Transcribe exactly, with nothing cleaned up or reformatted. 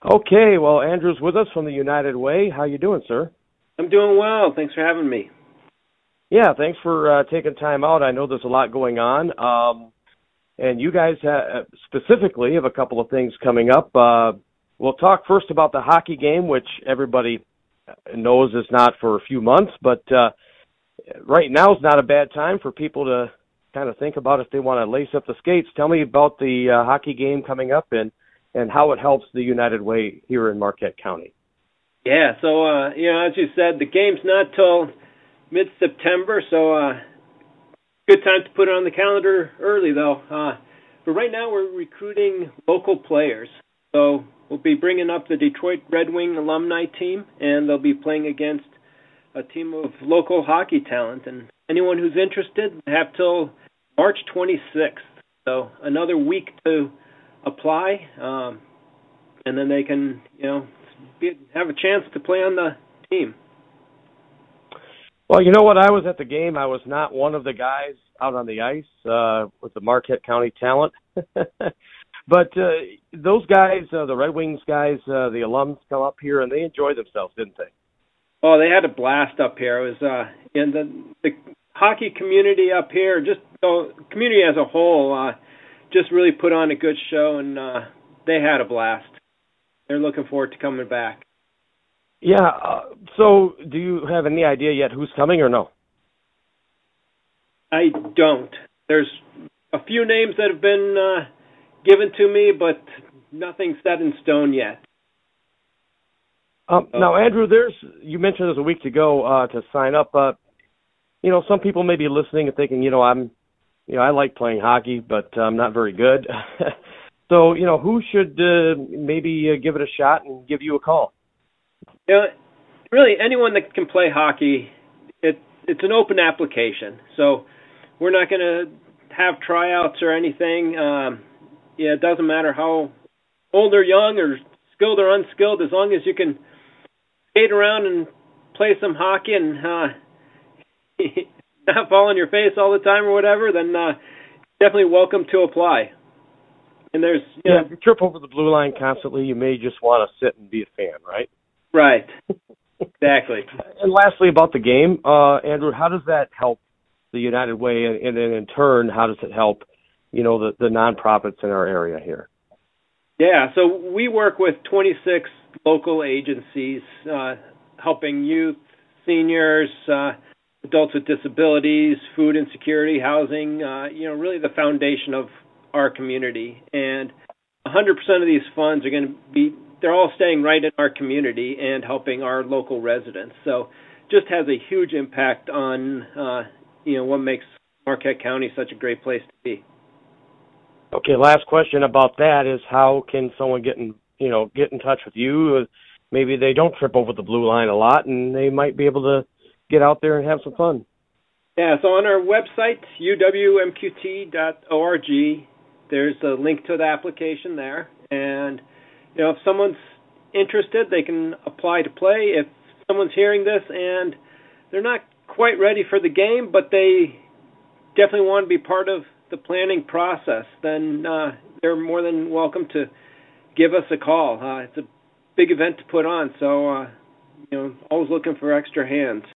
Okay, well, Andrew's with us from the United Way. How you doing, sir? I'm doing well. Thanks for having me. Yeah, thanks for uh, taking time out. I know there's a lot going on, um, and you guys ha- specifically have a couple of things coming up. Uh, we'll talk first about the hockey game, which everybody knows is not for a few months, but uh, right now is not a bad time for people to kind of think about if they want to lace up the skates. Tell me about the uh, hockey game coming up and, and how it helps the United Way here in Marquette County. Yeah, so, uh, you know, as you said, the game's not till mid-September, so uh, good time to put it on the calendar early, though. Uh, but right now we're recruiting local players. So we'll be bringing up the Detroit Red Wing alumni team, and they'll be playing against a team of local hockey talent. And anyone who's interested have till March twenty-sixth. So another week to apply, um, and then they can, you know, be, have a chance to play on the team. Well, you know what? I was at the game. I was not one of the guys out on the ice uh, with the Marquette County talent. But uh, those guys, uh, the Red Wings guys, uh, the alums come up here, and they enjoy themselves, didn't they? Oh, they had a blast up here. It was uh, in the, the hockey community up here, just the community as a whole, uh, just really put on a good show, and uh, they had a blast. They're looking forward to coming back. Yeah. Uh, so, do you have any idea yet who's coming or no? I don't. There's a few names that have been uh, given to me, but nothing set in stone yet. Um, oh. Now, Andrew, there's you mentioned this a week ago uh, to sign up. Uh, you know, some people may be listening and thinking, you know, I'm, you know, I like playing hockey, but I'm not very good. So, you know, who should uh, maybe uh, give it a shot and give you a call? You know, really, anyone that can play hockey, it, it's an open application. So we're not going to have tryouts or anything. Um, yeah, it doesn't matter how old or young or skilled or unskilled, as long as you can skate around and play some hockey and uh, not fall on your face all the time or whatever, then uh, definitely welcome to apply. And there's you yeah, know, if you trip over the blue line constantly, you may just want to sit and be a fan, right? Right. Exactly. And lastly, about the game, uh, Andrew, how does that help the United Way, and, and then in turn, how does it help, you know, the, the nonprofits in our area here? Yeah, so we work with twenty-six local agencies uh, helping youth, seniors, uh, adults with disabilities, food insecurity, housing, uh, you know, really the foundation of our community. And one hundred percent of these funds are going to be, they're all staying right in our community and helping our local residents. So just has a huge impact on, uh, you know, what makes Marquette County such a great place to be. Okay, last question about that is how can someone get in, you know, get in touch with you? Maybe they don't trip over the blue line a lot, and they might be able to get out there and have some fun. Yeah, so on our website, u w m q t dot org, there's a link to the application there. And, you know, if someone's interested, they can apply to play. If someone's hearing this and they're not quite ready for the game, but they definitely want to be part of the planning process, then uh, they're more than welcome to give us a call. Uh, it's a big event to put on, so, uh, you know, always looking for extra hands.